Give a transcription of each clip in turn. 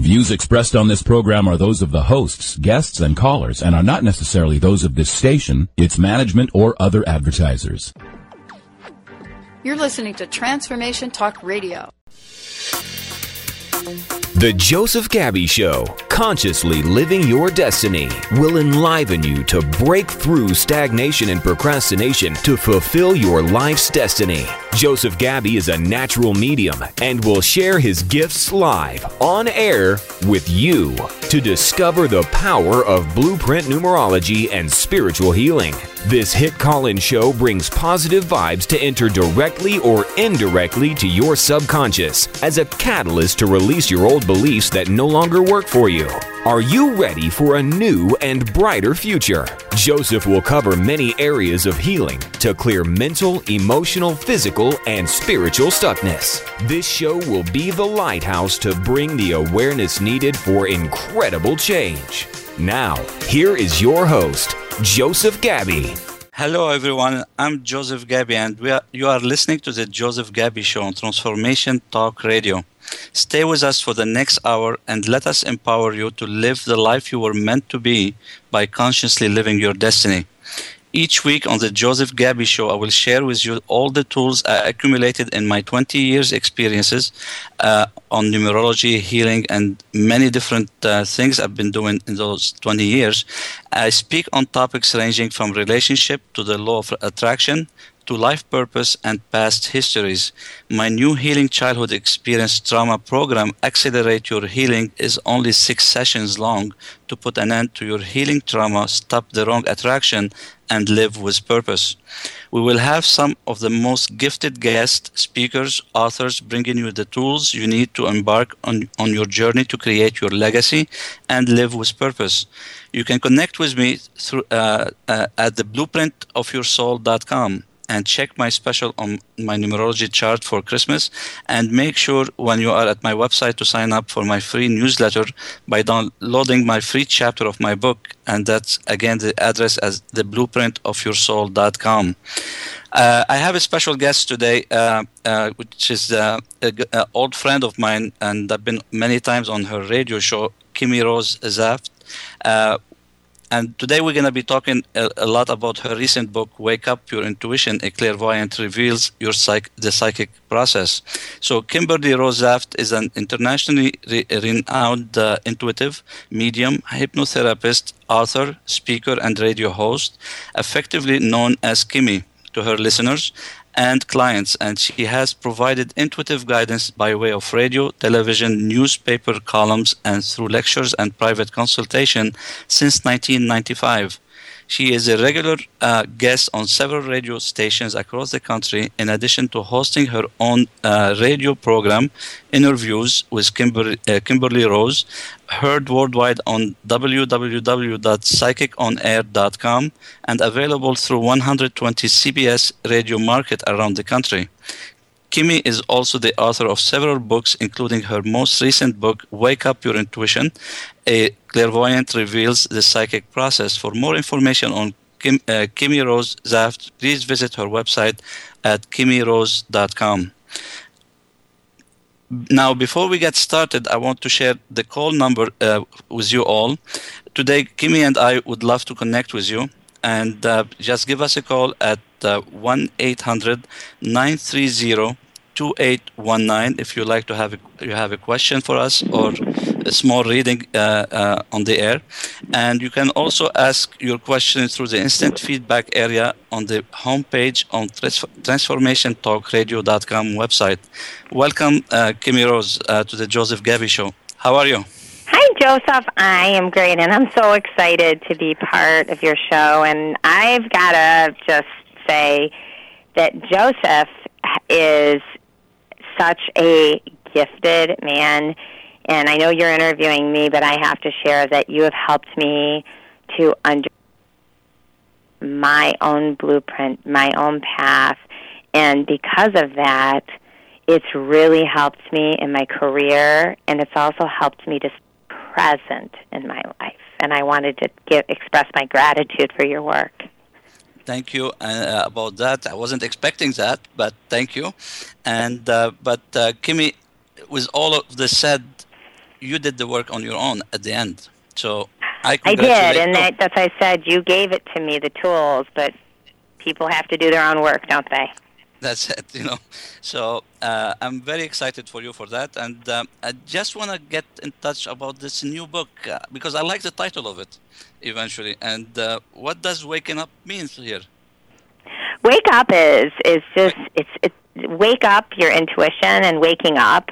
views expressed on this program are those of the hosts, guests, and callers, and are not necessarily those of this station, its management, or other advertisers. You're listening to Transformation Talk Radio. The Joseph Gabby Show, consciously living your destiny, will enliven you to break through stagnation and procrastination to fulfill your life's destiny. Joseph Gabby is a natural medium and will share his gifts live, on air, with you to discover the power of blueprint numerology and spiritual healing. This hit call-in show brings positive vibes to enter directly or indirectly to your subconscious as a catalyst to release your old beliefs that no longer work for you. Are you ready for a new and brighter future? Joseph will cover many areas of healing to clear mental, emotional, physical, and spiritual stuckness. This show will be the lighthouse to bring the awareness needed for incredible change. Now, here is your host, Joseph Gabby. Hello everyone, I'm Joseph Gabby and you are listening to the Joseph Gabby Show on Transformation Talk Radio. Stay with us for the next hour and let us empower you to live the life you were meant to be by consciously living your destiny. Each week on the Joseph Gabby Show, I will share with you all the tools I accumulated in my 20 years experiences on numerology, healing, and many different things I've been doing in those 20 years. I speak on topics ranging from relationship to the law of attraction, to life purpose and past histories. My new Healing Childhood Experience Trauma program, Accelerate Your Healing, is only 6 sessions long to put an end to your healing trauma, stop the wrong attraction, and live with purpose. We will have some of the most gifted guest speakers, authors, bringing you the tools you need to embark on your journey to create your legacy and live with purpose. You can connect with me through at theblueprintofyoursoul.com. and check my special on my numerology chart for Christmas, and make sure when you are at my website to sign up for my free newsletter by downloading my free chapter of my book, and that's again the address as theblueprintofyoursoul.com. I have a special guest today, which is an old friend of mine, and I've been many times on her radio show, Kimmy Rose Zaft. And today we're going to be talking a lot about her recent book, Wake Up Your Intuition, A Clairvoyant Reveals the Psychic Process. So Kimberly Rose Zaft is an internationally renowned intuitive, medium, hypnotherapist, author, speaker, and radio host, effectively known as Kimmy to her listeners and clients, and she has provided intuitive guidance by way of radio, television, newspaper columns, and through lectures and private consultation since 1995. She is a regular guest on several radio stations across the country, in addition to hosting her own radio program, Interviews with Kimberly Rose, heard worldwide on www.psychiconair.com and available through 120 CBS radio market around the country. Kimmy is also the author of several books, including her most recent book, Wake Up Your Intuition, A Clairvoyant Reveals the Psychic Process. For more information on Kimmy Rose Zaft, please visit her website at kimmyrose.com. Now, before we get started, I want to share the call number with you all. Today, Kimmy and I would love to connect with you, and just give us a call at 1-800-930-2819 if you like to have a question for us or a small reading on the air. And you can also ask your question through the instant feedback area on the homepage on transformationtalkradio.com website. Welcome, Kimmy Rose, to the Joseph Gabby Show. How are you? Hi, Joseph. I am great, and I'm so excited to be part of your show. And I've got to just say that Joseph is such a gifted man, and I know you're interviewing me, but I have to share that you have helped me to understand my own blueprint, my own path, and because of that, it's really helped me in my career, and it's also helped me to present in my life, and I wanted to express my gratitude for your work. Thank you about that. I wasn't expecting that, but thank you. And but Kimmy, with all of this said, you did the work on your own at the end. So I did, congratulate and you. that's I said you gave it to me, the tools, but people have to do their own work, don't they? That's it, So I'm very excited for you for that, and I just want to get in touch about this new book because I like the title of it, eventually. And what does waking up mean here? Wake up is just it's wake up your intuition and waking up.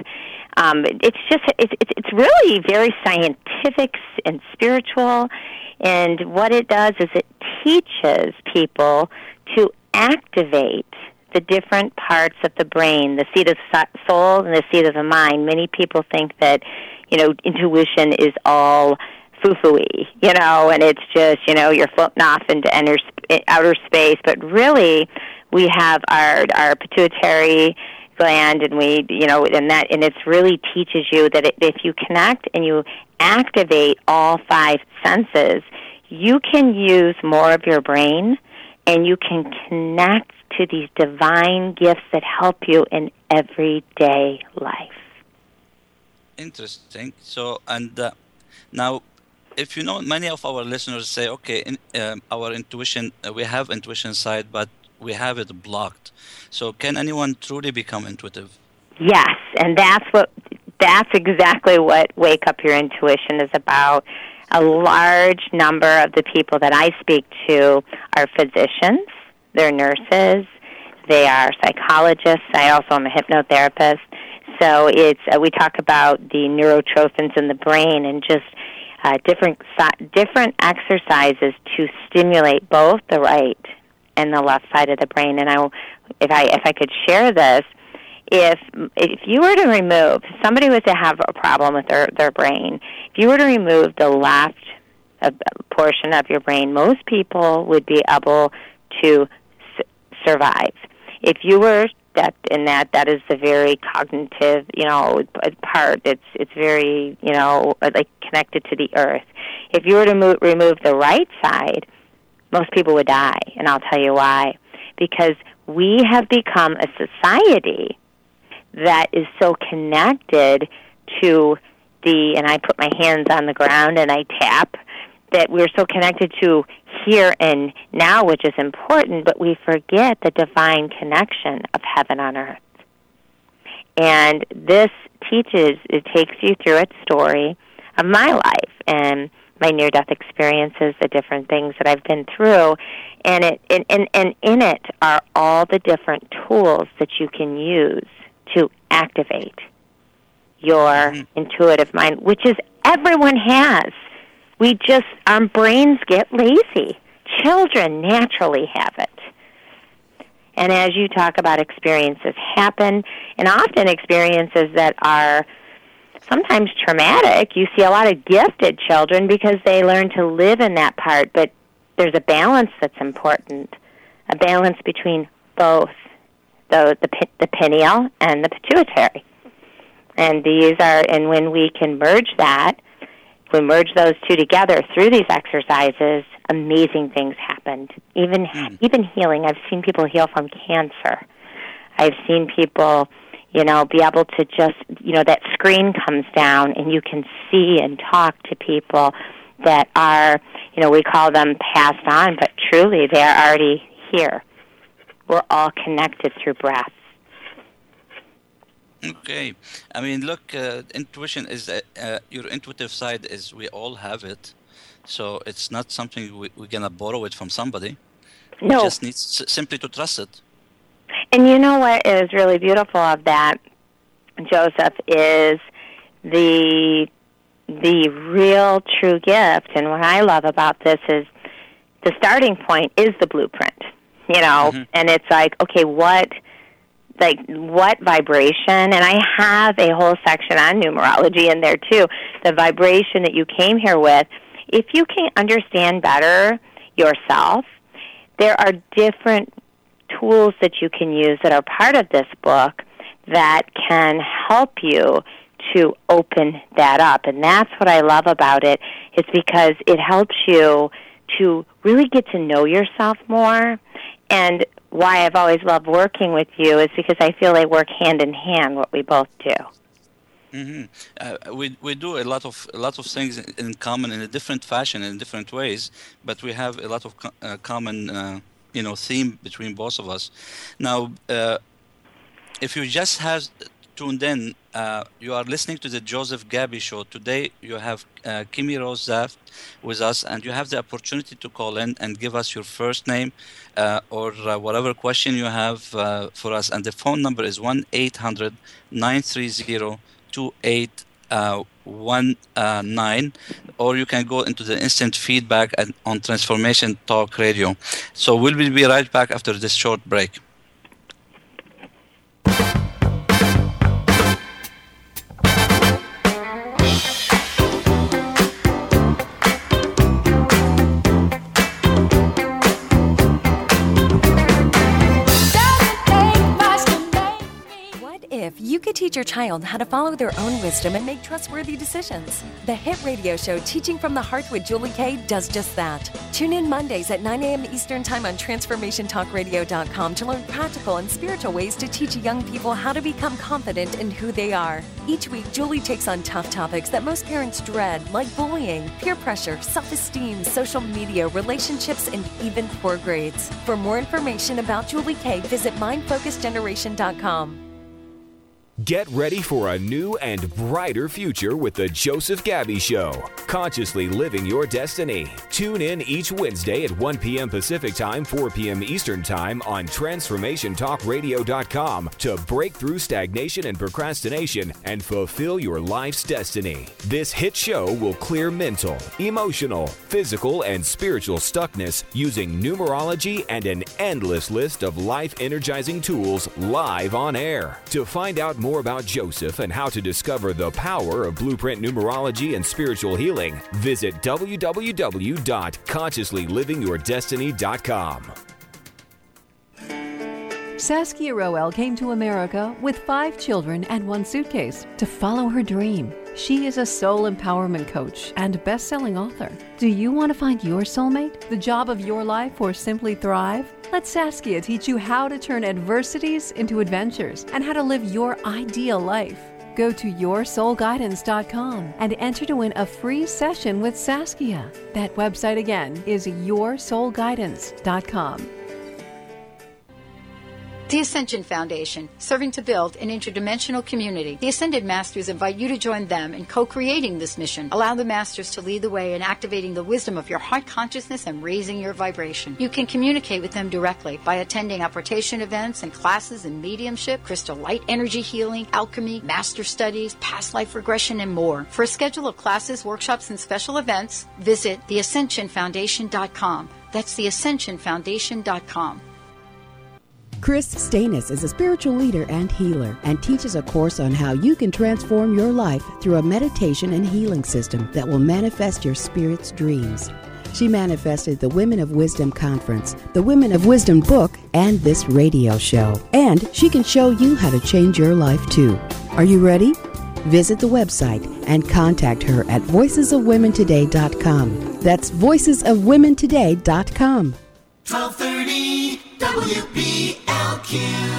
It's really very scientific and spiritual, and what it does is it teaches people to activate the different parts of the brain, the seat of soul and the seat of the mind. Many people think that, intuition is all foo-foo-y, and it's just, you're floating off into outer space. But really, we have our pituitary gland, and and it really teaches you that if you connect and you activate all 5 senses, you can use more of your brain, and you can connect to these divine gifts that help you in everyday life. Interesting. So, and now, if many of our listeners say, okay, our intuition, we have intuition side, but we have it blocked. So can anyone truly become intuitive? Yes, and that's exactly what Wake Up Your Intuition is about. A large number of the people that I speak to are physicians, they're nurses, they are psychologists. I also am a hypnotherapist. So we talk about the neurotrophins in the brain and just different exercises to stimulate both the right and the left side of the brain. And if I could share this, if you were to remove, somebody was to have a problem with their brain, if you were to remove the left portion of your brain, most people would be able to survive. If you were that is the very cognitive, part. It's very, like connected to the earth. If you were to remove the right side, most people would die, and I'll tell you why. Because we have become a society that is so connected to and I put my hands on the ground and I tap, that we're so connected to here and now, which is important, but we forget the divine connection of heaven on earth. And this it takes you through a story of my life and my near-death experiences, the different things that I've been through, and in it are all the different tools that you can use to activate your intuitive mind, which is everyone has. Our brains get lazy. Children naturally have it. And as you talk about, experiences happen, and often experiences that are sometimes traumatic. You see a lot of gifted children because they learn to live in that part, but there's a balance that's important, a balance between both the pineal and the pituitary. And when we can merge those two together through these exercises, amazing things happen. Even healing. I've seen people heal from cancer. I've seen people, be able to just, that screen comes down and you can see and talk to people that are, we call them passed on, but truly they're already here. We're all connected through breath. Okay. I mean, look, intuition is your intuitive side is we all have it. So it's not something we're going to borrow it from somebody. No. We just need simply to trust it. And you know what is really beautiful of that, Joseph, is the real true gift. And what I love about this is the starting point is the blueprint, and it's like, okay, what vibration, and I have a whole section on numerology in there too, the vibration that you came here with. If you can understand better yourself, there are different tools that you can use that are part of this book that can help you to open that up. And that's what I love about it, is because it helps you to really get to know yourself more. And why I've always loved working with you is because I feel they work hand in hand, what we both do. We do a lot of things in common in a different fashion, in different ways, but we have a lot of common theme between both of us. Now, if you just have tuned in, you are listening to the Joseph Gabby Show. Today you have Kimi Rose Zaft with us, and you have the opportunity to call in and give us your first name or whatever question you have for us. And the phone number is 1-800-930-2819, or you can go into the instant feedback on Transformation Talk Radio. So we'll be right back after this short break. If you could teach your child how to follow their own wisdom and make trustworthy decisions, the hit radio show Teaching from the Heart with Julie Kay does just that. Tune in Mondays at 9 a.m. Eastern Time on TransformationTalkRadio.com to learn practical and spiritual ways to teach young people how to become confident in who they are. Each week, Julie takes on tough topics that most parents dread, like bullying, peer pressure, self-esteem, social media, relationships, and even poor grades. For more information about Julie Kay, visit MindFocusGeneration.com. Get ready for a new and brighter future with the Joseph Gabby Show. Consciously living your destiny. Tune in each Wednesday at 1 p.m. Pacific Time, 4 p.m. Eastern Time on TransformationTalkRadio.com to break through stagnation and procrastination and fulfill your life's destiny. This hit show will clear mental, emotional, physical, and spiritual stuckness using numerology and an endless list of life-energizing tools live on air. To find out more about Joseph and how to discover the power of blueprint numerology and spiritual healing, visit www.consciouslylivingyourdestiny.com. Saskia Roel came to America with 5 children and 1 suitcase to follow her dream. She is a soul empowerment coach and best-selling author. Do you want to find your soulmate, the job of your life, or simply thrive? Let Saskia teach you how to turn adversities into adventures and how to live your ideal life. Go to yoursoulguidance.com and enter to win a free session with Saskia. That website again is yoursoulguidance.com. The Ascension Foundation, serving to build an interdimensional community. The Ascended Masters invite you to join them in co-creating this mission. Allow the Masters to lead the way in activating the wisdom of your heart consciousness and raising your vibration. You can communicate with them directly by attending apportation events and classes in mediumship, crystal light energy healing, alchemy, master studies, past life regression, and more. For a schedule of classes, workshops, and special events, visit theascensionfoundation.com. That's theascensionfoundation.com. Chris Stanis is a spiritual leader and healer and teaches a course on how you can transform your life through a meditation and healing system that will manifest your spirit's dreams. She manifested the Women of Wisdom Conference, the Women of Wisdom book, and this radio show. And she can show you how to change your life too. Are you ready? Visit the website and contact her at voicesofwomentoday.com. That's voicesofwomentoday.com. 1230 WBLQ.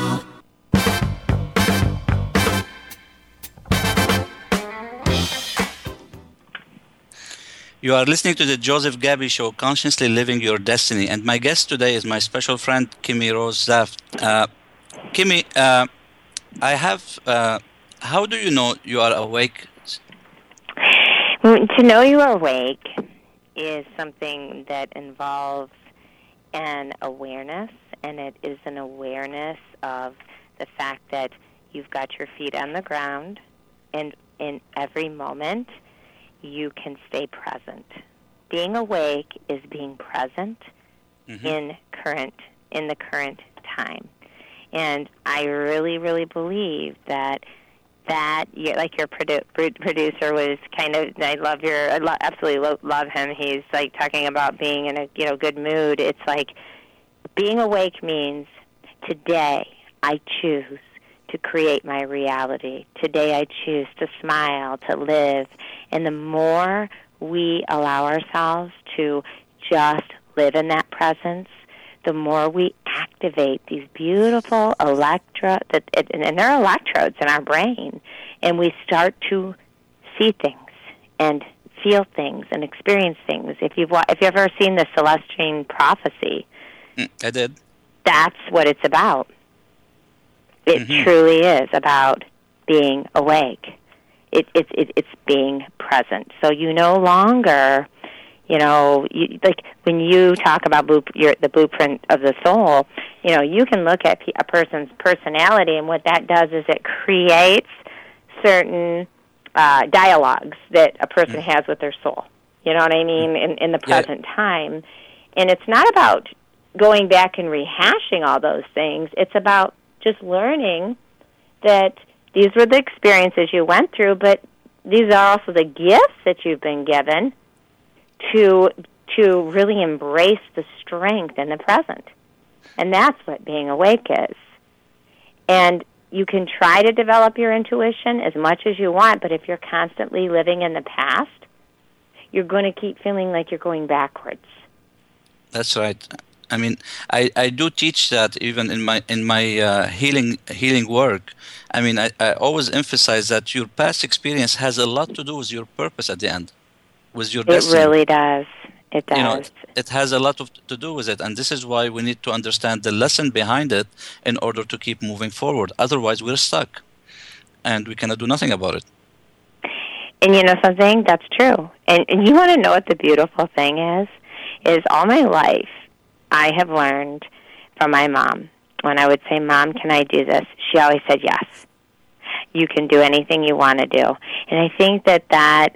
You are listening to the Joseph Gabby Show, Consciously Living Your Destiny. And my guest today is my special friend, Kimi Rose Zaft. Kimi, how do you know you are awake? To know you are awake is something that involves an awareness, and it is an awareness of the fact that you've got your feet on the ground, and in every moment you can stay present. Being awake is being present in the current time. And I really, really believe that like your producer was kind of, absolutely love him. He's like talking about being in a good mood. It's like being awake means today I choose to create my reality. Today I choose to smile, to live. And the more we allow ourselves to just live in that presence, the more we activate these beautiful electrodes, and there are electrodes in our brain, and we start to see things and feel things and experience things. If you've ever seen the Celestine Prophecy, I did. That's what it's about. It truly is about being awake. It's being present. So you no longer, like when you talk about the blueprint of the soul, you can look at a person's personality, and what that does is it creates certain dialogues that a person has with their soul. You know what I mean? In the present time. And it's not about going back and rehashing all those things. It's about just learning that these were the experiences you went through, but these are also the gifts that you've been given to really embrace the strength in the present. And that's what being awake is. And you can try to develop your intuition as much as you want, but if you're constantly living in the past, you're going to keep feeling like you're going backwards. That's right. I mean, I do teach that even in my healing work. I mean, I always emphasize that your past experience has a lot to do with your purpose at the end, with your destiny. It really does. It does. It has a lot to do with it, and this is why we need to understand the lesson behind it in order to keep moving forward. Otherwise, we're stuck, and we cannot do nothing about it. And you know something? That's true. And you want to know what the beautiful thing is all my life, I have learned from my mom. When I would say, "Mom, can I do this?" she always said, "Yes. You can do anything you want to do." And I think that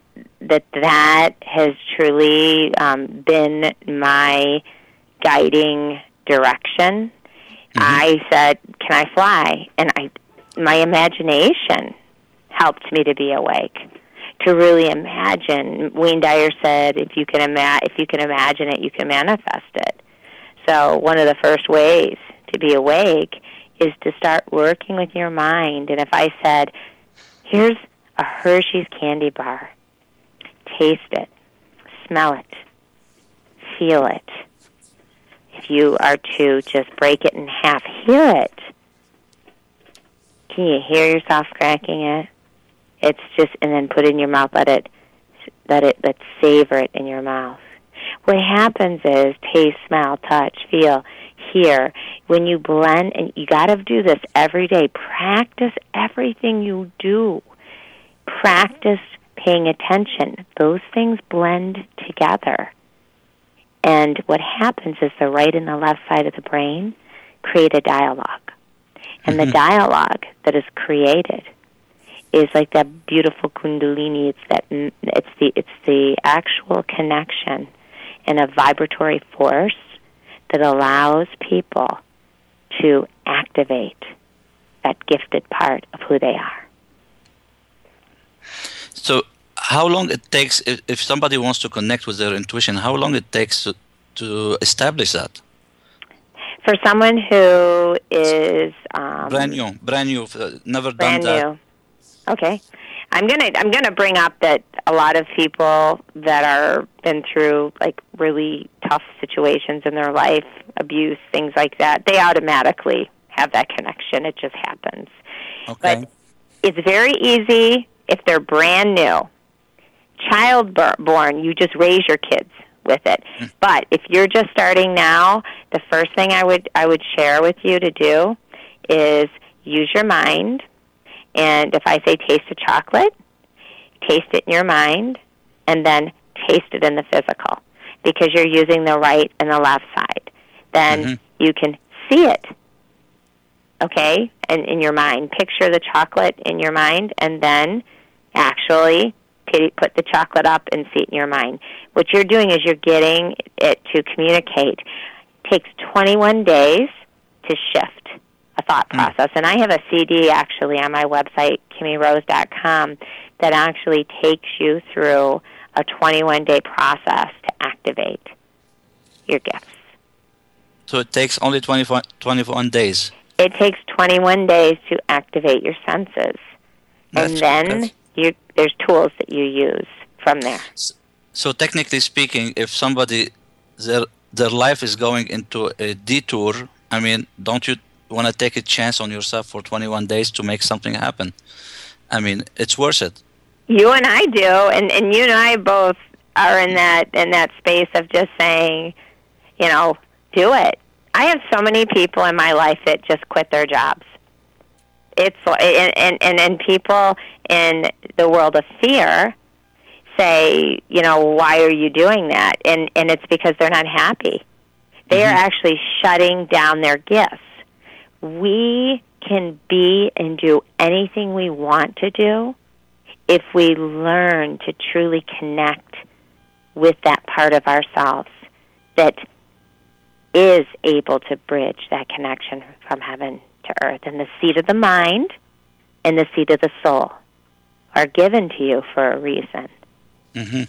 has truly been my guiding direction. I said, "Can I fly?" And my imagination helped me to be awake, to really imagine. Wayne Dyer said, "If you can imagine it, you can manifest it." So one of the first ways to be awake is to start working with your mind. And if I said, "Here's a Hershey's candy bar. Taste it, smell it, feel it." If you are to just break it in half, hear it. Can you hear yourself cracking it? It's just, and then put it in your mouth. Let's savor it in your mouth. What happens is taste, smell, touch, feel, hear. When you blend, and you got to do this every day. Practice everything you do. Practice paying attention. Those things blend together. And what happens is the right and the left side of the brain create a dialogue. And the dialogue that is created is like that beautiful kundalini. It's the actual connection and a vibratory force that allows people to activate that gifted part of who they are. So how long it takes, if somebody wants to connect with their intuition, how long it takes to establish that? For someone who is brand new, never brand done that. New. Okay, I'm gonna bring up that a lot of people that are been through like really tough situations in their life, abuse, things like that, they automatically have that connection. It just happens. Okay. But it's very easy if they're brand new. Childborn, you just raise your kids with it. But if you're just starting now, the first thing I would share with you to do is use your mind. And if I say taste a chocolate, taste it in your mind, and then taste it in the physical, because you're using the right and the left side. Then you can see it, okay, and in your mind. Picture the chocolate in your mind, and then actually put the chocolate up and see it in your mind. What you're doing is you're getting it to communicate. It takes 21 days to shift a thought process. And I have a CD actually on my website, KimmyRose.com, that actually takes you through a 21-day process to activate your gifts. So it takes only 21 days? It takes 21 days to activate your senses. And then there's tools that you use from there. So technically speaking, if somebody, their life is going into a detour, I mean, don't you want to take a chance on yourself for 21 days to make something happen? I mean, it's worth it. You and I do, and you and I both are in that space of just saying, do it. I have so many people in my life that just quit their jobs. It's and people in the world of fear say, why are you doing that? And it's because they're not happy. They are actually shutting down their gifts. We can be and do anything we want to do if we learn to truly connect with that part of ourselves that is able to bridge that connection from heaven to earth. And the seat of the mind and the seat of the soul are given to you for a reason. Mm-hmm.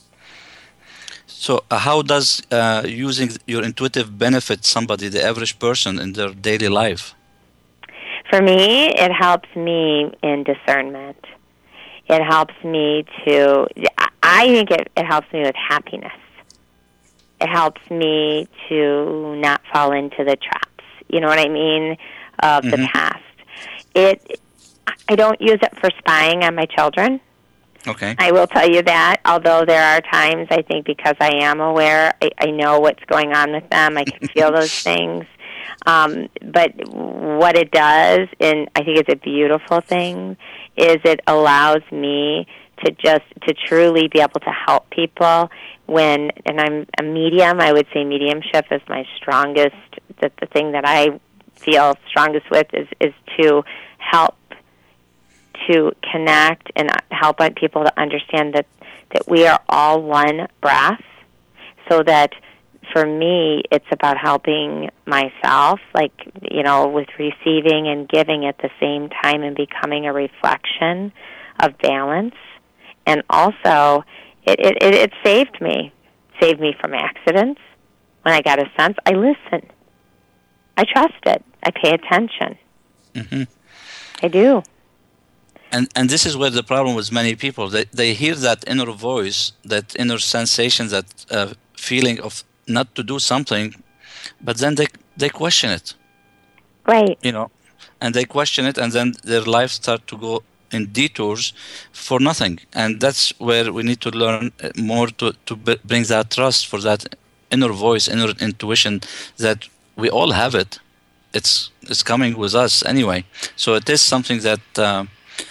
So how does using your intuitive benefit somebody, the average person, in their daily life? For me, it helps me in discernment. It helps me I think it helps me with happiness. It helps me to not fall into the traps, you know what I mean, of the past. I don't use it for spying on my children. Okay. I will tell you that, although there are times, I think, because I am aware, I know what's going on with them. I can feel those things. But what it does, and I think it's a beautiful thing, is it allows me to truly be able to help people and I'm a medium. I would say mediumship is my strongest, the thing that I feel strongest with is to help to connect and help people to understand that we are all one breath, so that for me, it's about helping myself, with receiving and giving at the same time and becoming a reflection of balance. And also, it saved me from accidents. When I got a sense, I listen. I trust it. I pay attention. Mm-hmm. I do. And this is where the problem with many people, they hear that inner voice, that inner sensation, that feeling of not to do something, but then they question it. Right. And they question it, and then their lives start to go in detours for nothing. And that's where we need to learn more to bring that trust for that inner voice, inner intuition, that we all have it. It's coming with us anyway. So it is something that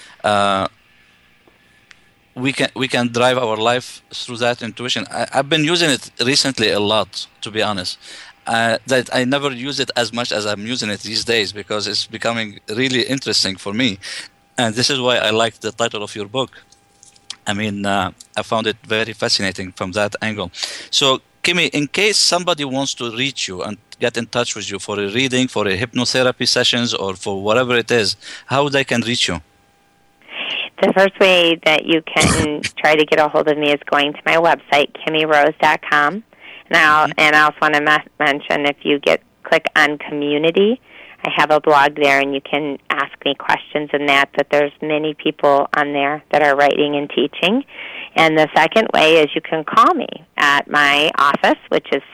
we can drive our life through that intuition. I've been using it recently a lot, to be honest. That I never use it as much as I'm using it these days, because it's becoming really interesting for me. And this is why I like the title of your book. I mean, I found it very fascinating from that angle. So, Kimmy, in case somebody wants to reach you and get in touch with you for a reading, for a hypnotherapy sessions, or for whatever it is, how they can reach you? The first way that you can try to get a hold of me is going to my website, KimmyRose.com. And I also want to mention, if you click on community, I have a blog there, and you can ask me questions in that there's many people on there that are writing and teaching. And the second way is you can call me at my office, which is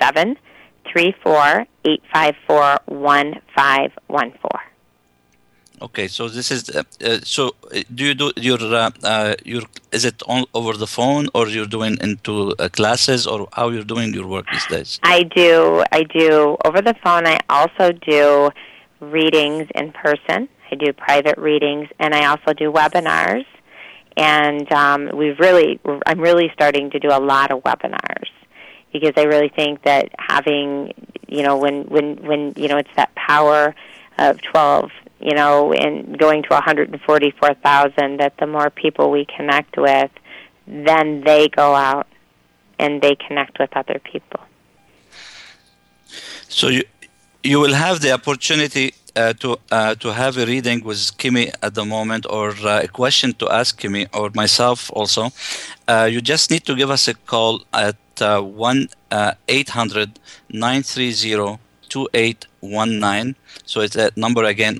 734-854-1514. Okay, so this is so. Do you do your is it all over the phone, or you're doing into classes, or how you're doing your work these days? I do over the phone. I also do readings in person. I do private readings, and I also do webinars. And I'm really starting to do a lot of webinars, because I really think that having, when it's that power of 12, and going to 144,000, that the more people we connect with, then they go out and they connect with other people. So you will have the opportunity to have a reading with Kimmy at the moment, or a question to ask Kimmy or myself also. You just need to give us a call at 1-800-930-2819. So it's that number again,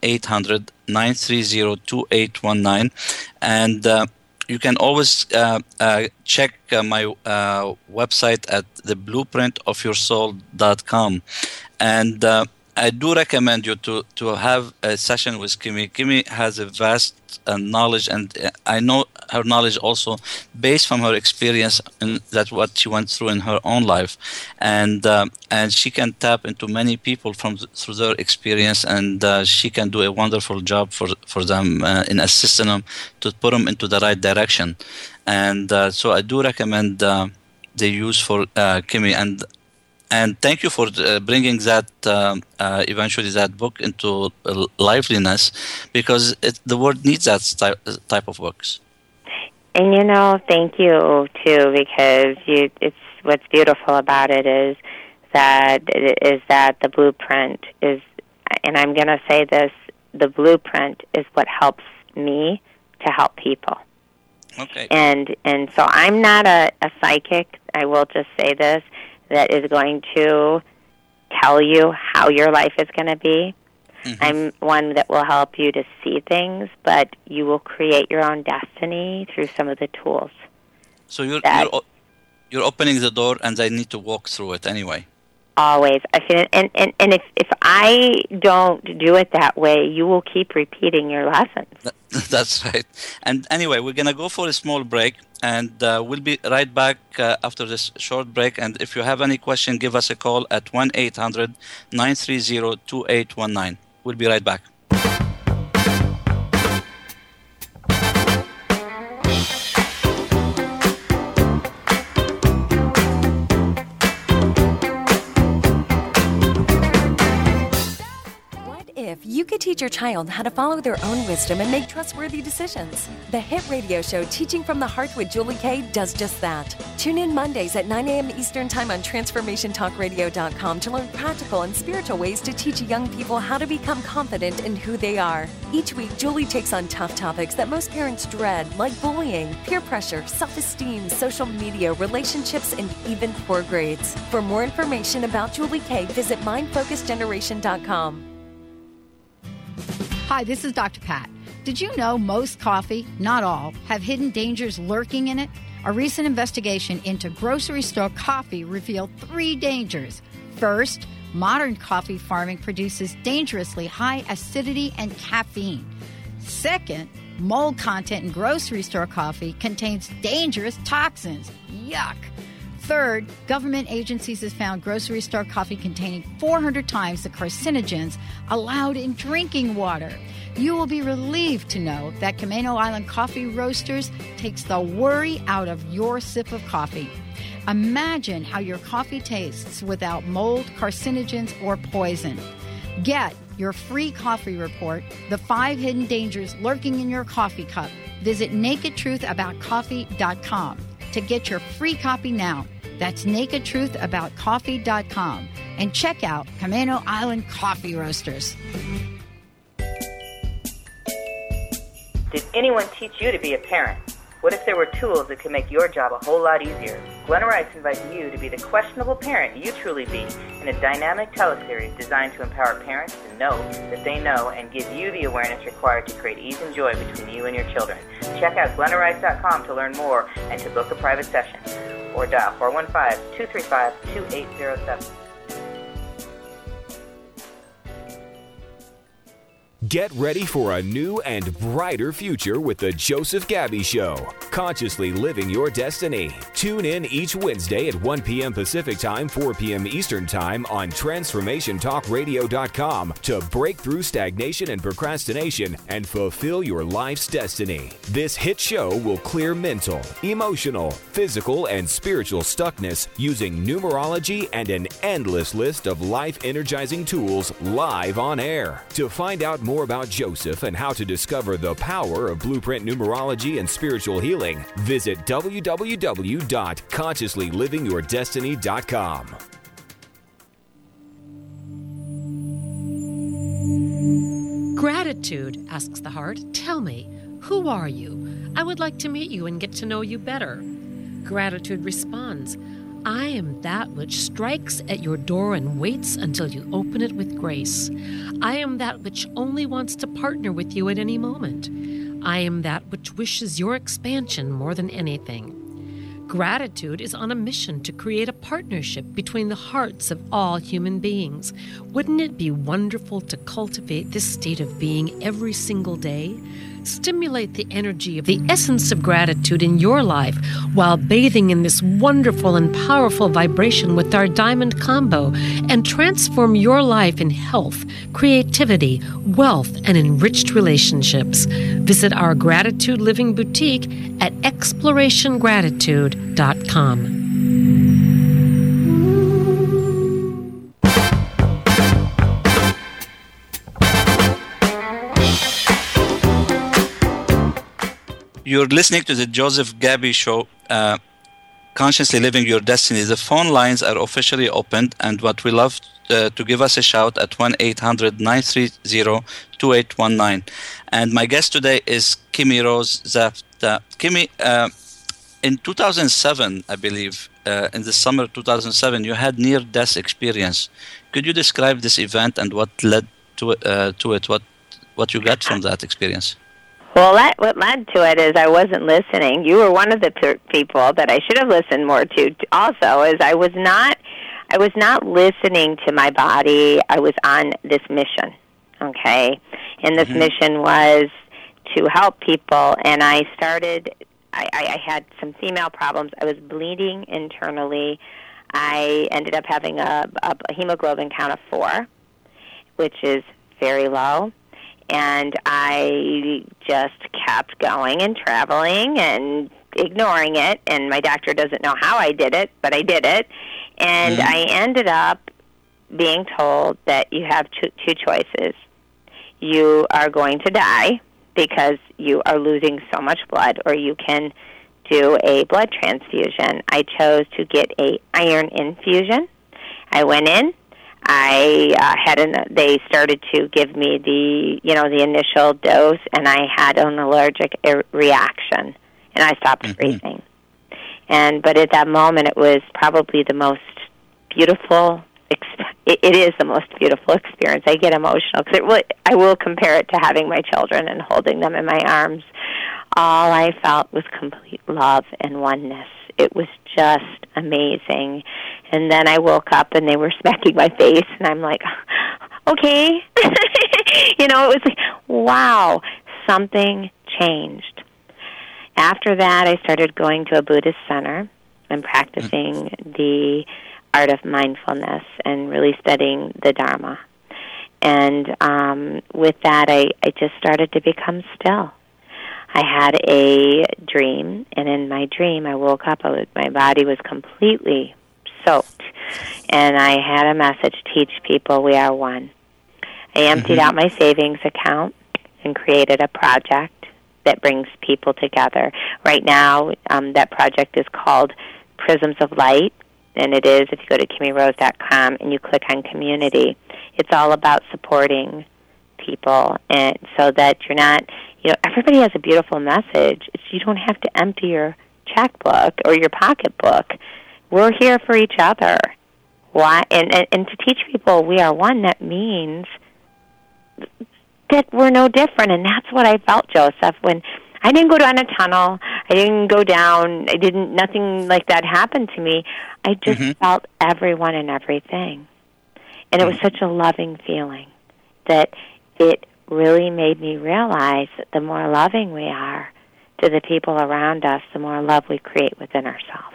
1-800-930-2819. And you can always check my website at theblueprintofyoursoul.com. And I do recommend you to have a session with Kimi. Kimi has a vast knowledge, and I know her knowledge also based from her experience and that what she went through in her own life, and she can tap into many people through their experience, and she can do a wonderful job for them in assisting them to put them into the right direction, and so I do recommend the use for Kimi. And thank you for bringing that, eventually that book into liveliness, because the world needs that type of books. And thank you too, because it's what's beautiful about it is that the blueprint is, and I'm going to say this, the blueprint is what helps me to help people. Okay. And so I'm not a psychic. I will just say this. That is going to tell you how your life is going to be. Mm-hmm. I'm one that will help you to see things, but you will create your own destiny through some of the tools. So you're opening the door, and they need to walk through it anyway. Always. And if I don't do it that way, you will keep repeating your lessons. That's right. And anyway, we're going to go for a small break, and we'll be right back after this short break. And if you have any question, give us a call at 1-800-930-2819. We'll be right back. If you could teach your child how to follow their own wisdom and make trustworthy decisions, the hit radio show Teaching from the Heart with Julie Kay does just that. Tune in Mondays at 9 a.m. Eastern Time on TransformationTalkRadio.com to learn practical and spiritual ways to teach young people how to become confident in who they are. Each week, Julie takes on tough topics that most parents dread, like bullying, peer pressure, self-esteem, social media, relationships, and even poor grades. For more information about Julie Kay, visit MindFocusGeneration.com. Hi, this is Dr. Pat. Did you know most coffee, not all, have hidden dangers lurking in it? A recent investigation into grocery store coffee revealed 3 dangers. First, modern coffee farming produces dangerously high acidity and caffeine. Second, mold content in grocery store coffee contains dangerous toxins. Yuck! Third, government agencies have found grocery store coffee containing 400 times the carcinogens allowed in drinking water. You will be relieved to know that Camano Island Coffee Roasters takes the worry out of your sip of coffee. Imagine how your coffee tastes without mold, carcinogens, or poison. Get your free coffee report, The 5 Hidden Dangers Lurking in Your Coffee Cup. Visit NakedTruthAboutCoffee.com to get your free copy now. That's NakedTruthAboutCoffee.com. And check out Camano Island Coffee Roasters. Did anyone teach you to be a parent? What if there were tools that could make your job a whole lot easier? Glenna Rice invites you to be the questionable parent you truly be in a dynamic teleseries designed to empower parents to know that they know and give you the awareness required to create ease and joy between you and your children. Check out GlennaRice.com to learn more and to book a private session. Or dial 415-235-2807. Get ready for a new and brighter future with the Joseph Gabby Show. Consciously living your destiny. Tune in each Wednesday at 1 p.m. Pacific Time, 4 p.m. Eastern Time on TransformationTalkRadio.com to break through stagnation and procrastination and fulfill your life's destiny. This hit show will clear mental, emotional, physical, and spiritual stuckness using numerology and an endless list of life-energizing tools live on air. To find out more about Joseph and how to discover the power of blueprint numerology and spiritual healing, visit www.consciouslylivingyourdestiny.com. Gratitude, asks the heart. Tell me, who are you? I would like to meet you and get to know you better. Gratitude responds, I am that which strikes at your door and waits until you open it with grace. I am that which only wants to partner with you at any moment. I am that which wishes your expansion more than anything. Gratitude is on a mission to create a partnership between the hearts of all human beings. Wouldn't it be wonderful to cultivate this state of being every single day? Stimulate the energy of the essence of gratitude in your life while bathing in this wonderful and powerful vibration with our Diamond Combo, and transform your life in health, creativity, wealth, and enriched relationships. Visit our Gratitude Living Boutique at explorationgratitude.com. You're listening to the Joseph Gabby Show, Consciously Living Your Destiny. The phone lines are officially opened, and what we love to give us a shout at 1-800-930-2819. And my guest today is Kimmy Rose Zapta. Kimmy, in 2007, I believe, in the summer of 2007, you had near-death experience. Could you describe this event and what led to it? What you got from that experience? Well, what led to it is I wasn't listening. You were one of the people that I should have listened more to. Also, is I was not listening to my body. I was on this mission, okay, and this mission was to help people. And I had some female problems. I was bleeding internally. I ended up having a hemoglobin count of 4, which is very low. And I just kept going and traveling and ignoring it. And my doctor doesn't know how I did it, but I did it. And I ended up being told that you have two choices. You are going to die because you are losing so much blood, or you can do a blood transfusion. I chose to get a iron infusion. I went in. They started to give me the initial dose, and I had an allergic reaction, and I stopped breathing. But at that moment, it was probably the most beautiful. It is the most beautiful experience. I get emotional because I will compare it to having my children and holding them in my arms. All I felt was complete love and oneness. It was just amazing. And then I woke up and they were smacking my face, and I'm like, okay. It was like, wow, something changed. After that, I started going to a Buddhist center and practicing the art of mindfulness and really studying the Dharma. And with that, I just started to become still. I had a dream, and in my dream, I woke up. My body was completely soaked, and I had a message: teach people we are one. I emptied out my savings account and created a project that brings people together. Right now, that project is called Prisms of Light, and it is, if you go to KimmyRose.com and you click on community, it's all about supporting people, and so that you're not, everybody has a beautiful message. You don't have to empty your checkbook or your pocketbook. We're here for each other. Why? And to teach people we are one, that means that we're no different. And that's what I felt, Joseph, when I didn't go down a tunnel. I didn't go down. Nothing like that happened to me. I just felt everyone and everything. And it was such a loving feeling that it really made me realize that the more loving we are to the people around us, the more love we create within ourselves.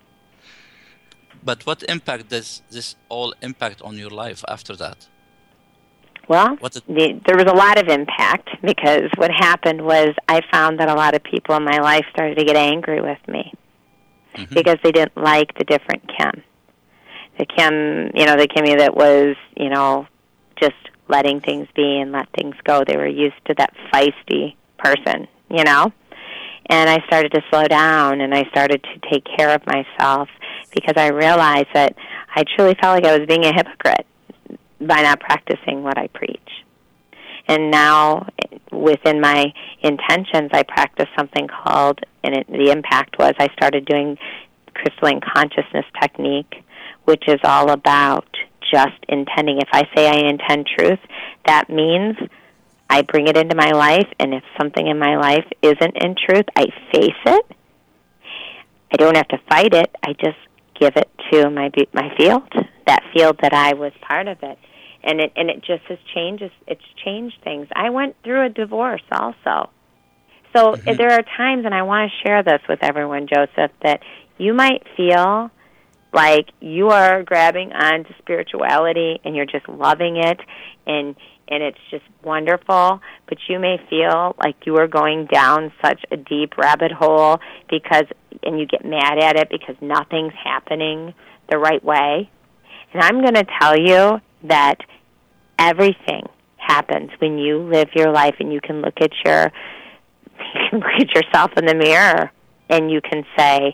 But what impact does this all impact on your life after that? Well, there was a lot of impact, because what happened was I found that a lot of people in my life started to get angry with me because they didn't like the different Kim. The Kimmy that was, just letting things be and let things go. They were used to that feisty person, And I started to slow down, and I started to take care of myself, because I realized that I truly felt like I was being a hypocrite by not practicing what I preach. And now, within my intentions, I practice something called, and the impact was I started doing crystalline consciousness technique, which is all about just intending. If I say I intend truth, that means I bring it into my life, and if something in my life isn't in truth, I face it. I don't have to fight it. I just give it to my field, that field that I was part of it. And it just has changed. It's changed things. I went through a divorce also. So there are times, and I want to share this with everyone, Joseph, that you might feel like you are grabbing onto spirituality and you're just loving it and it's just wonderful, but you may feel like you are going down such a deep rabbit hole and you get mad at it because nothing's happening the right way. And I'm going to tell you that everything happens when you live your life, and you can look at yourself in the mirror and you can say,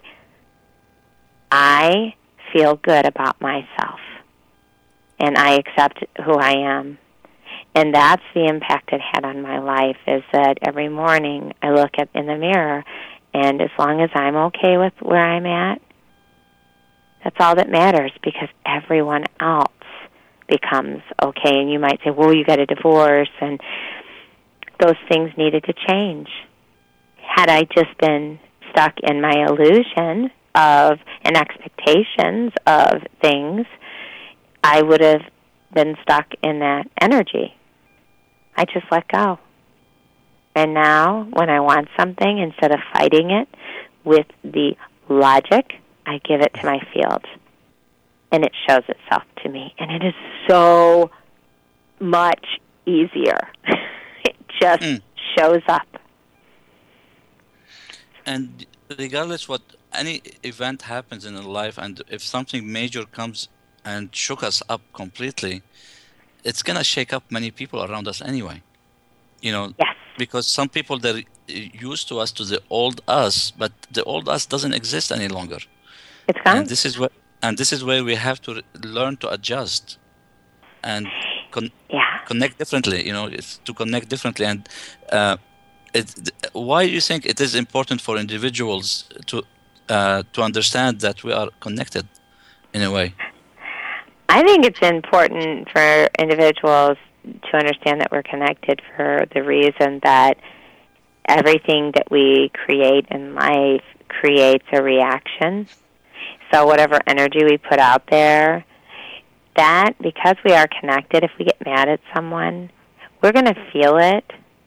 I feel good about myself and I accept who I am. And that's the impact it had on my life, is that every morning I look in the mirror, and as long as I'm okay with where I'm at, that's all that matters, because everyone else becomes okay. And you might say, well, you got a divorce, and those things needed to change. Had I just been stuck in my illusion of and expectations of things, I would have been stuck in that energy. I just let go. And now, when I want something, instead of fighting it with the logic, I give it to my field. And it shows itself to me. And it is so much easier. It just shows up. And regardless what any event happens in life, and if something major comes and shook us up completely, it's going to shake up many people around us anyway. Yes. Because some people, they're used to us, to the old us, but the old us doesn't exist any longer. It's gone. And this is where we have to learn to adjust and connect differently. It's to connect differently. And why do you think it is important for individuals to understand that we are connected in a way? I think it's important for individuals to understand that we're connected for the reason that everything that we create in life creates a reaction. So whatever energy we put out there, that, because we are connected, if we get mad at someone, we're going to feel it.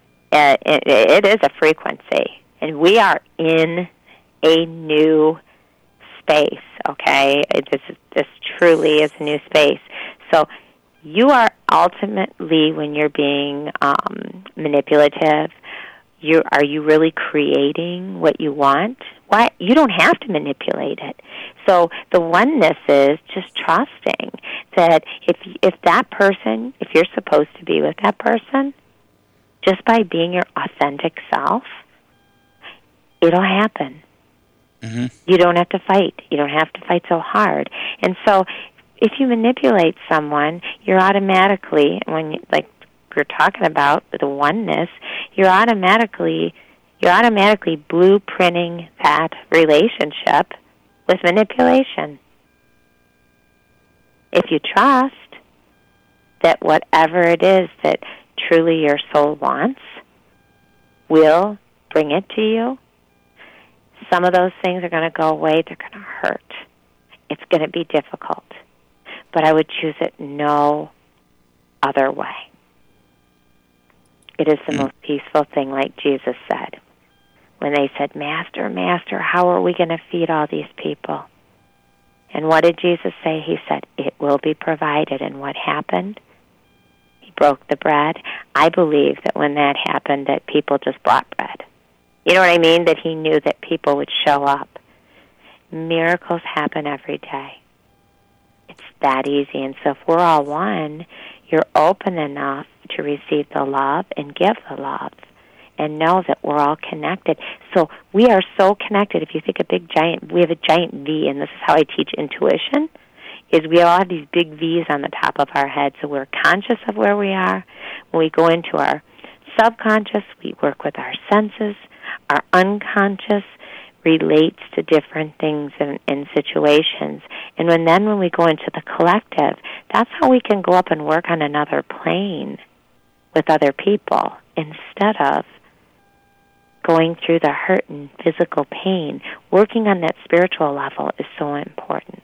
It is a frequency. And we are in a new space, okay? This truly is a new space. So you are ultimately, when you're being manipulative, are you really creating what you want? Why? You don't have to manipulate it. So the oneness is just trusting that if that person, if you're supposed to be with that person, just by being your authentic self, it'll happen. Mm-hmm. You don't have to fight. You don't have to fight so hard. And so if you manipulate someone, you're automatically, when like we're talking about the oneness, you're automatically blueprinting that relationship with manipulation. If you trust that whatever it is that truly your soul wants will bring it to you, some of those things are going to go away. They're going to hurt. It's going to be difficult. But I would choose it no other way. It is the most peaceful thing, like Jesus said. When they said, Master, Master, how are we going to feed all these people? And what did Jesus say? He said, it will be provided. And what happened? He broke the bread. I believe that when that happened, that people just brought bread. You know what I mean? That he knew that people would show up. Miracles happen every day. It's that easy. And so if we're all one, you're open enough to receive the love and give the love and know that we're all connected. So we are so connected. If you think we have a giant V, and this is how I teach intuition, is we all have these big V's on the top of our head. So we're conscious of where we are. When we go into our subconscious, we work with our senses. Our unconscious relates to different things in situations. And when we go into the collective, that's how we can go up and work on another plane with other people instead of going through the hurt and physical pain, working on that spiritual level is so important.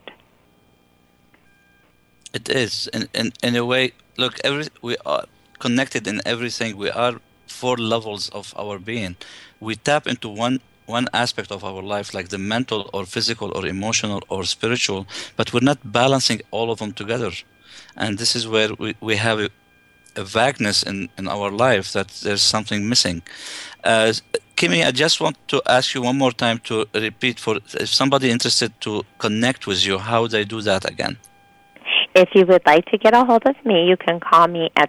It is. In a way, look, we are connected in everything. We are 4 levels of our being. We tap into one aspect of our life, like the mental or physical or emotional or spiritual, but we're not balancing all of them together. And this is where we have a vagueness in our life, that there's something missing. Kimmy, I just want to ask you one more time to repeat, for if somebody interested to connect with you, how they do that again. If you would like to get a hold of me, you can call me at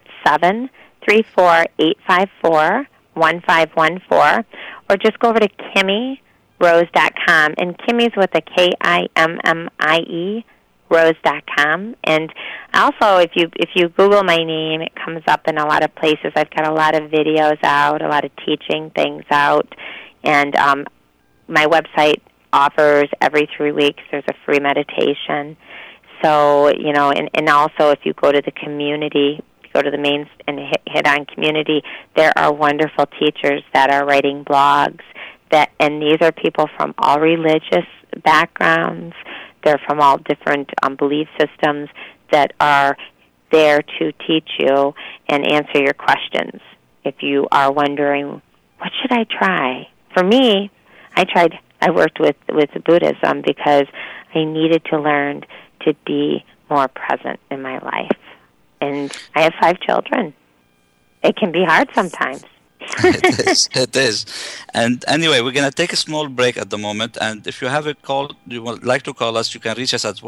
734-854-1514, or just go over to KimmyRose.com, and Kimmy's with a Kimmie, Rose.com. And also, if you Google my name, it comes up in a lot of places. I've got a lot of videos out, a lot of teaching things out, and my website offers every 3 weeks there's a free meditation. So, and also if you go to the community, go to the main and hit on community, there are wonderful teachers that are writing blogs, and these are people from all religious backgrounds. They're from all different belief systems that are there to teach you and answer your questions. If you are wondering, what should I try? For me, I worked with Buddhism because I needed to learn to be more present in my life. And I have 5 children. It can be hard sometimes. It is. And anyway, we're going to take a small break at the moment. And if you have a call, you would like to call us, you can reach us at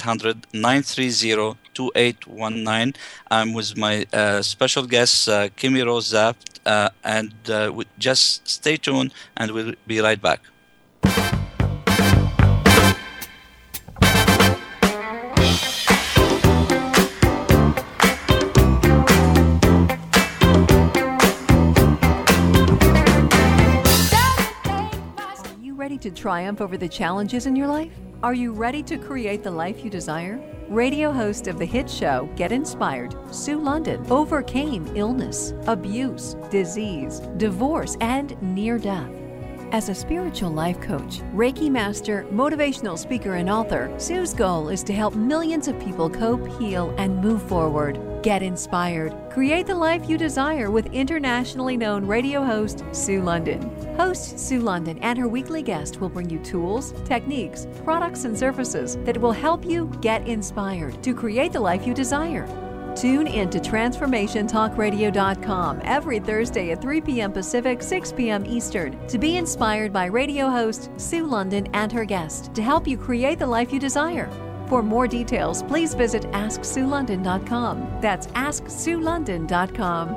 1-800-930-2819. I'm with my special guest, Kimmie Rose Zapp. And just stay tuned, and we'll be right back. Ready to triumph over the challenges in your life? Are you ready to create the life you desire? Radio host of the hit show Get Inspired, Sue London, overcame illness, abuse, disease, divorce, and near death. As a spiritual life coach, Reiki master, motivational speaker, and author, Sue's goal is to help millions of people cope, heal, and move forward. Get inspired. Create the life you desire with internationally known radio host Sue London. Host Sue London and her weekly guest will bring you tools, techniques, products, and services that will help you get inspired to create the life you desire. Tune in to TransformationTalkRadio.com every Thursday at 3 p.m. Pacific, 6 p.m. Eastern to be inspired by radio host Sue London and her guest to help you create the life you desire. For more details, please visit AskSueLondon.com. That's AskSueLondon.com.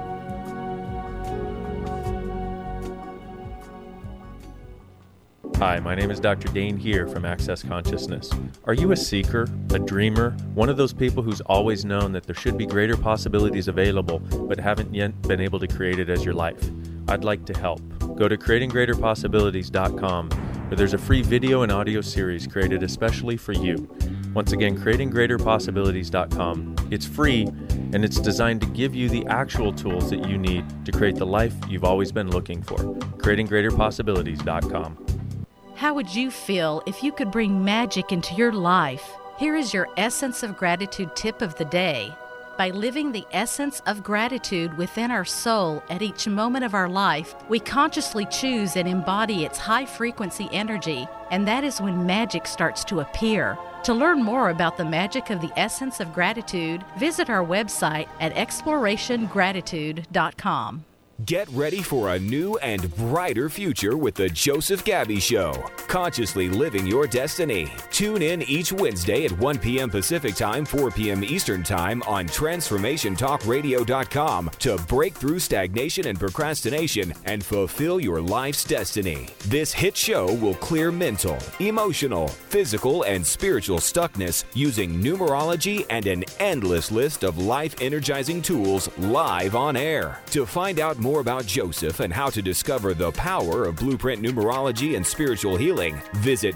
Hi, my name is Dr. Dane here from Access Consciousness. Are you a seeker, a dreamer, one of those people who's always known that there should be greater possibilities available but haven't yet been able to create it as your life? I'd like to help. Go to CreatingGreaterPossibilities.com, where there's a free video and audio series created especially for you. Once again, CreatingGreaterPossibilities.com. It's free, and it's designed to give you the actual tools that you need to create the life you've always been looking for. CreatingGreaterPossibilities.com. How would you feel if you could bring magic into your life? Here is your Essence of Gratitude tip of the day. By living the essence of gratitude within our soul at each moment of our life, we consciously choose and embody its high-frequency energy, and that is when magic starts to appear. To learn more about the magic of the essence of gratitude, visit our website at ExplorationGratitude.com. Get ready for a new and brighter future with The Joseph Gabby Show. Consciously living your destiny. Tune in each Wednesday at 1 p.m. Pacific Time, 4 p.m. Eastern Time on TransformationTalkRadio.com to break through stagnation and procrastination and fulfill your life's destiny. This hit show will clear mental, emotional, physical, and spiritual stuckness using numerology and an endless list of life-energizing tools live on air. To find out more about Joseph and how to discover the power of blueprint numerology and spiritual healing, visit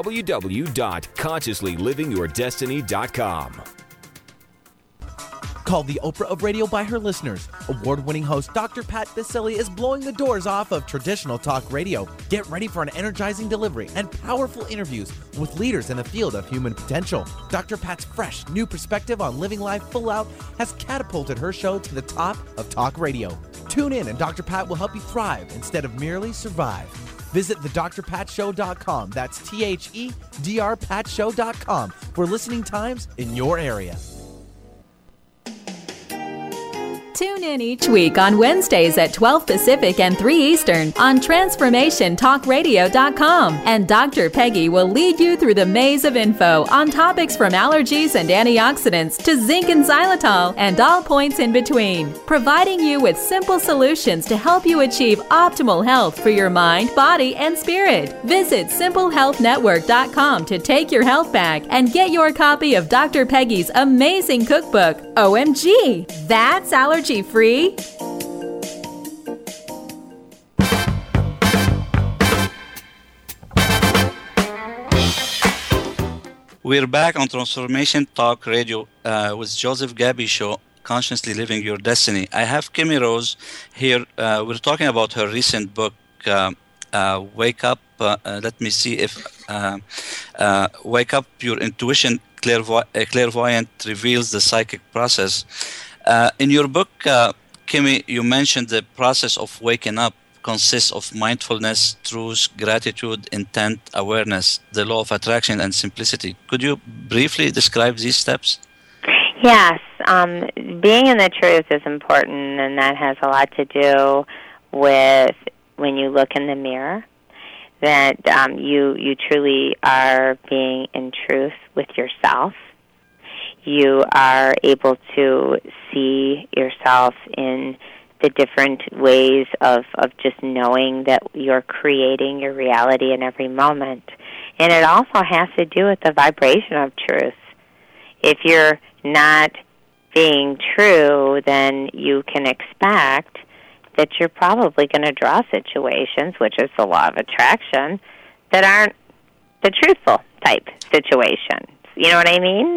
www.consciouslylivingyourdestiny.com. Called the Oprah of radio by her listeners, award-winning host Dr. Pat Baccili is blowing the doors off of traditional talk radio. Get ready for an energizing delivery and powerful interviews with leaders in the field of human potential. Dr. Pat's fresh, new perspective on living life full out has catapulted her show to the top of talk radio. Tune in and Dr. Pat will help you thrive instead of merely survive. Visit thedrpatshow.com. That's THEDRPatShow.com for listening times in your area. Tune in each week on Wednesdays at 12 Pacific and 3 Eastern on TransformationTalkRadio.com, and Dr. Peggy will lead you through the maze of info on topics from allergies and antioxidants to zinc and xylitol and all points in between, providing you with simple solutions to help you achieve optimal health for your mind, body, and spirit. Visit SimpleHealthNetwork.com to take your health back and get your copy of Dr. Peggy's amazing cookbook, OMG, That's Allergy Free? We're back on Transformation Talk Radio with Joseph Gabby Show, Consciously Living Your Destiny. I have Kimmy Rose here. We're talking about her recent book, Wake Up. Let me see if Wake Up, Your Intuition Clairvoyant Reveals the Psychic Process. In your book, Kimmy, you mentioned the process of waking up consists of mindfulness, truth, gratitude, intent, awareness, the law of attraction, and simplicity. Could you briefly describe these steps? Yes. Being in the truth is important, and that has a lot to do with when you look in the mirror, that you truly are being in truth with yourself. You are able to see yourself in the different ways of just knowing that you're creating your reality in every moment. And it also has to do with the vibration of truth. If you're not being true, then you can expect that you're probably going to draw situations, which is the law of attraction, that aren't the truthful type situations. You know what I mean?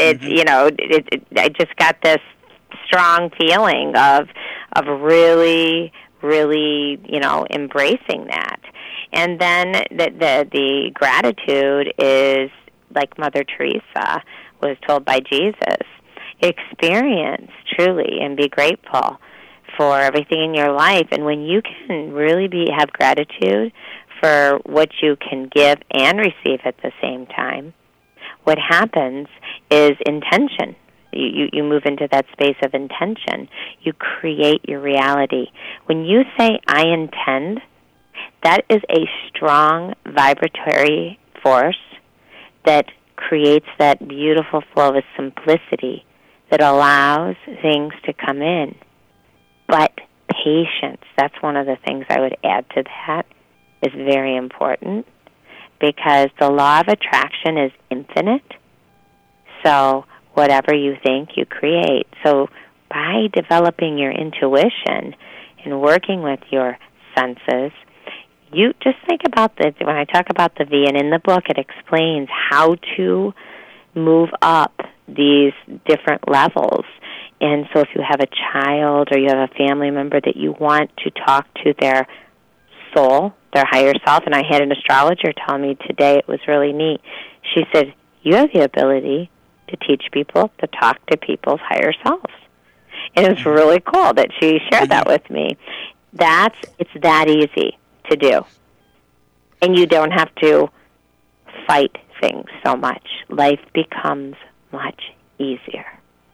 I just got this strong feeling of really, really, embracing that. And then the gratitude is, like Mother Teresa was told by Jesus, experience truly and be grateful for everything in your life. And when you can really have gratitude for what you can give and receive at the same time, what happens is intention. You move into that space of intention. You create your reality. When you say, I intend, that is a strong vibratory force that creates that beautiful flow of simplicity that allows things to come in. But patience, that's one of the things I would add to that, is very important, because the law of attraction is infinite. So whatever you think, you create. So by developing your intuition and working with your senses, you just think about this. When I talk about the V, and in the book it explains how to move up these different levels. And so if you have a child or you have a family member that you want to talk to their soul, their higher self, and I had an astrologer tell me today, it was really neat. She said, you have the ability to teach people to talk to people's higher selves. And it's really cool that she shared that with me. It's that easy to do. And you don't have to fight things so much. Life becomes much easier.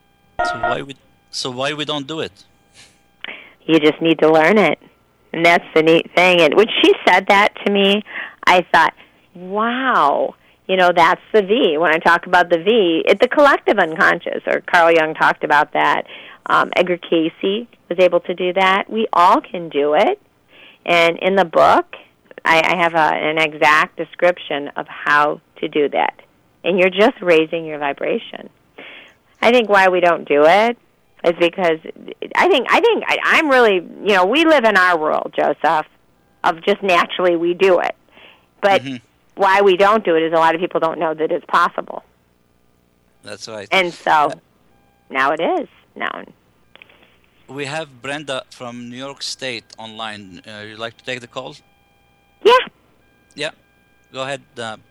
So why we don't do it? You just need to learn it. And that's the neat thing. And when she said that to me, I thought, wow, that's the V. When I talk about the V, it's the collective unconscious, or Carl Jung talked about that. Edgar Cayce was able to do that. We all can do it. And in the book, I have an exact description of how to do that. And you're just raising your vibration. I think why we don't do it is because I'm really, we live in our world, Joseph, of just naturally we do it. But why we don't do it is a lot of people don't know that it's possible. That's right. And so now it is. known. We have Brenda from New York State online. You'd like to take the call? Yeah. Yeah. Go ahead, Brenda.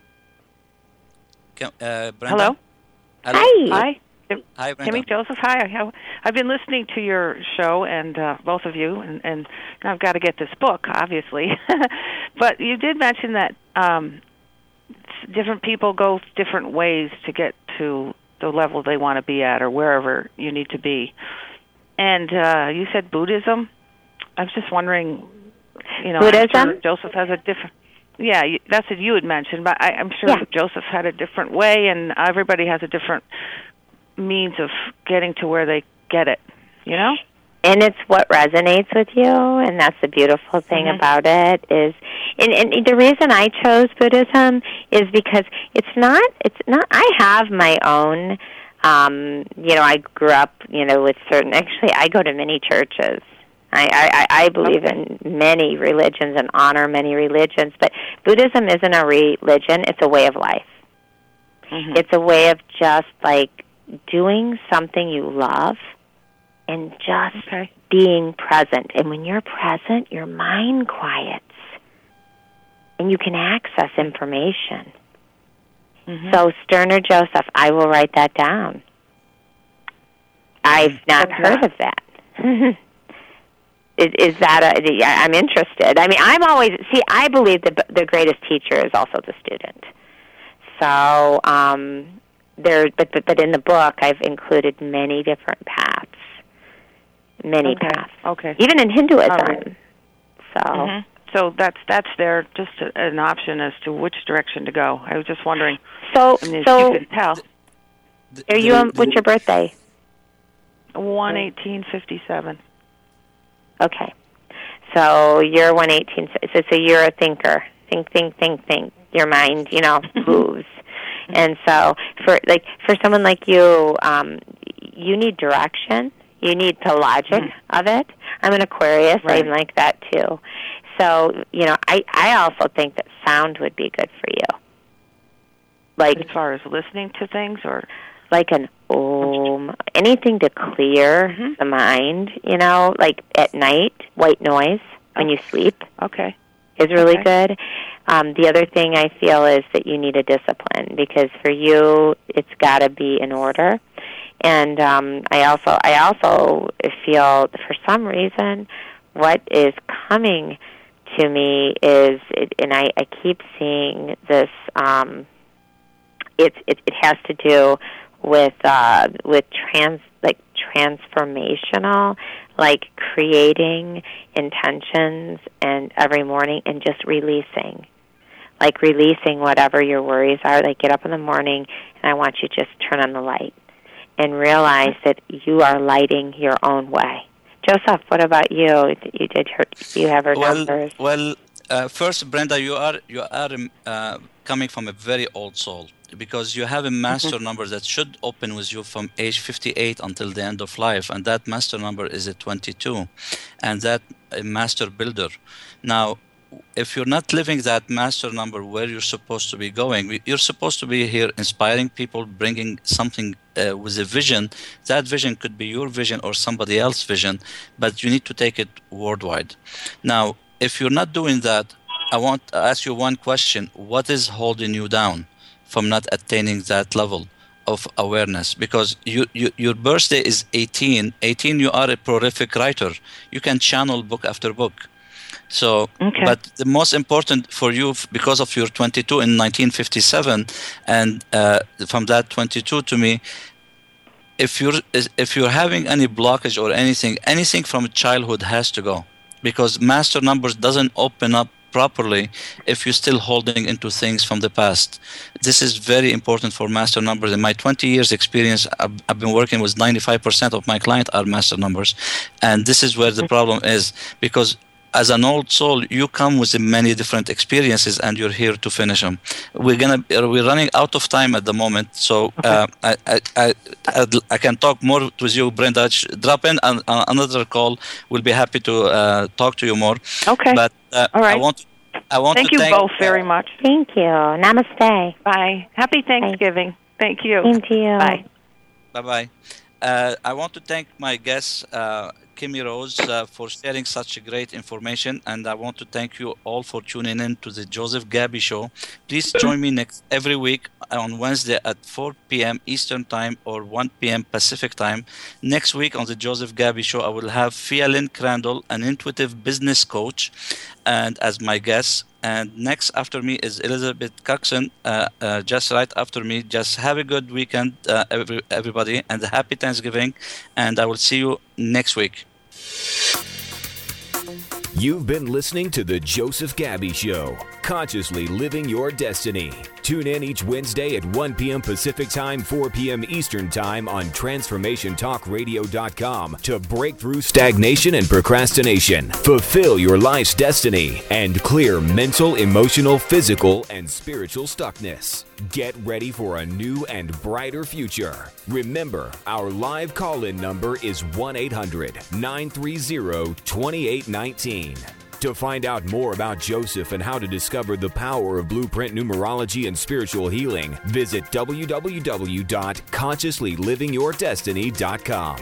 Hello. Hi. Hi, Brenda. Kimmy, Joseph, hi. I've been listening to your show, and both of you, and I've got to get this book, obviously. But you did mention that different people go different ways to get to the level they want to be at, or wherever you need to be. And you said Buddhism. I was just wondering, Buddhism? I'm sure Joseph has a different... Yeah, that's what you had mentioned, but I'm sure Joseph had a different way, and everybody has a different means of getting to where they get it, And it's what resonates with you, and that's the beautiful thing about it is, and the reason I chose Buddhism is because it's not, I have my own, I grew up, with certain, actually I go to many churches. I believe in many religions and honor many religions, but Buddhism isn't a religion, it's a way of life. It's a way of just like doing something you love and just being present. And when you're present, your mind quiets and you can access information. So Sterner Joseph, I will write that down. I've not heard of that. Is that I'm interested. I mean, I believe the greatest teacher is also the student. So, but in the book, I've included many different paths. Many paths. Okay. Even in Hinduism. Right. So. So that's there, just an option as to which direction to go. I was just wondering. So you can tell. Are you what's your birthday? 1/1857. Okay. So you're 1/18. So you're a thinker. Think. Your mind, moves. And so for someone like you, you need direction. You need the logic of it. I'm an Aquarius. Right. I'm like that too. So, I also think that sound would be good for you. Like as far as listening to things, or like an om, anything to clear the mind, like at night, white noise when you sleep. Okay. Is really good. The other thing I feel is that you need a discipline, because for you it's got to be in order. And I also feel for some reason what is coming to me is, and I keep seeing this. It has to do with transformational, like creating intentions and every morning and just releasing. Like releasing whatever your worries are. Like get up in the morning and I want you to just turn on the light and realize that you are lighting your own way. Joseph, what about you? You have her numbers. Well, first, Brenda, you are coming from a very old soul, because you have a master number that should open with you from age 58 until the end of life, and that master number is a 22, and that a master builder. Now, if you're not living that master number where you're supposed to be going, you're supposed to be here inspiring people, bringing something with a vision. That vision could be your vision or somebody else's vision, but you need to take it worldwide. Now, if you're not doing that, I want to ask you one question. What is holding you down from not attaining that level of awareness? Because your birthday is 18. 18, you are a prolific writer. You can channel book after book. So, but the most important for you, because of your 22 in 1957, and from that 22 to me, if you're having any blockage or anything from childhood has to go, because master numbers doesn't open up properly if you're still holding into things from the past. This is very important for master numbers. In my 20 years experience, I've been working with 95% of my clients are master numbers, and this is where the problem is, because as an old soul, you come with many different experiences, and you're here to finish them. We're running out of time at the moment, so I can talk more with you, Brenda. Drop in on another call. We'll be happy to talk to you more. Okay. But all right. I want thank to you both very much. Thank you. Namaste. Bye. Happy Thanksgiving. Thank you. Same to you. Bye. Bye-bye. I want to thank my guest, Kimmy Rose, for sharing such great information, and I want to thank you all for tuning in to the Joseph Gabby Show. Please join me every week on Wednesday at 4 p.m. Eastern Time or 1 p.m. Pacific Time. Next week on the Joseph Gabby Show, I will have Fialin Crandall, an intuitive business coach, and as my guest. And next after me is Elizabeth Coxon, just right after me. Just have a good weekend, everybody, and a happy Thanksgiving. And I will see you next week. You've been listening to The Joseph Gabby Show, consciously living your destiny. Tune in each Wednesday at 1 p.m. Pacific Time, 4 p.m. Eastern Time on TransformationTalkRadio.com to break through stagnation and procrastination, fulfill your life's destiny, and clear mental, emotional, physical, and spiritual stuckness. Get ready for a new and brighter future. Remember, our live call-in number is 1-800-930-2819. To find out more about Joseph and how to discover the power of blueprint numerology and spiritual healing, visit www.consciouslylivingyourdestiny.com.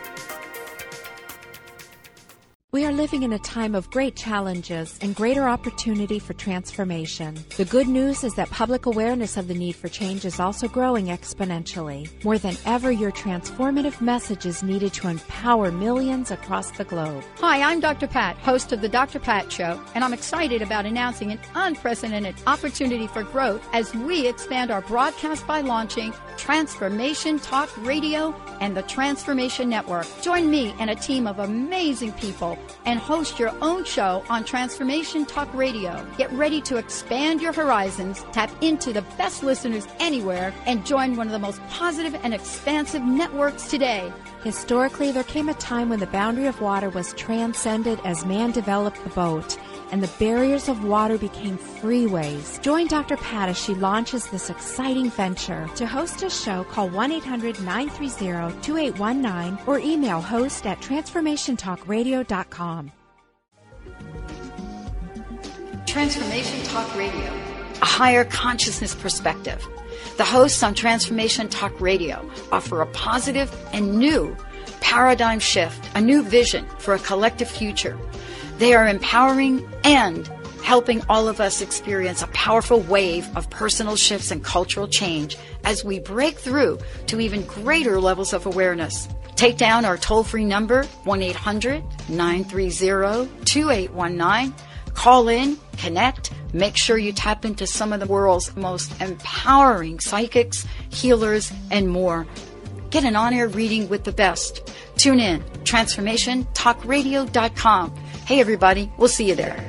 We are living in a time of great challenges and greater opportunity for transformation. The good news is that public awareness of the need for change is also growing exponentially. More than ever, your transformative message is needed to empower millions across the globe. Hi, I'm Dr. Pat, host of The Dr. Pat Show, and I'm excited about announcing an unprecedented opportunity for growth as we expand our broadcast by launching Transformation Talk Radio and the Transformation Network. Join me and a team of amazing people and host your own show on Transformation Talk Radio. Get ready to expand your horizons, tap into the best listeners anywhere, and join one of the most positive and expansive networks today. Historically, there came a time when the boundary of water was transcended as man developed the boat, and the barriers of water became freeways. Join Dr. Pat as she launches this exciting venture. To host a show, call 1-800-930-2819 or email host@transformationtalkradio.com. Transformation Talk Radio, a higher consciousness perspective. The hosts on Transformation Talk Radio offer a positive and new paradigm shift, a new vision for a collective future. They are empowering and helping all of us experience a powerful wave of personal shifts and cultural change as we break through to even greater levels of awareness. Take down our toll-free number, 1-800-930-2819. Call in, connect, make sure you tap into some of the world's most empowering psychics, healers, and more. Get an on-air reading with the best. Tune in, TransformationTalkRadio.com. Hey everybody, we'll see you there.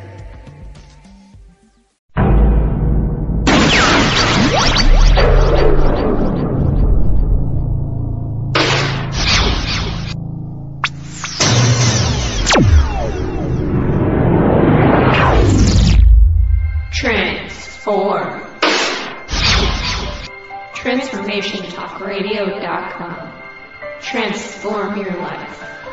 Transform. TransformationTalkRadio.com. Transform your life.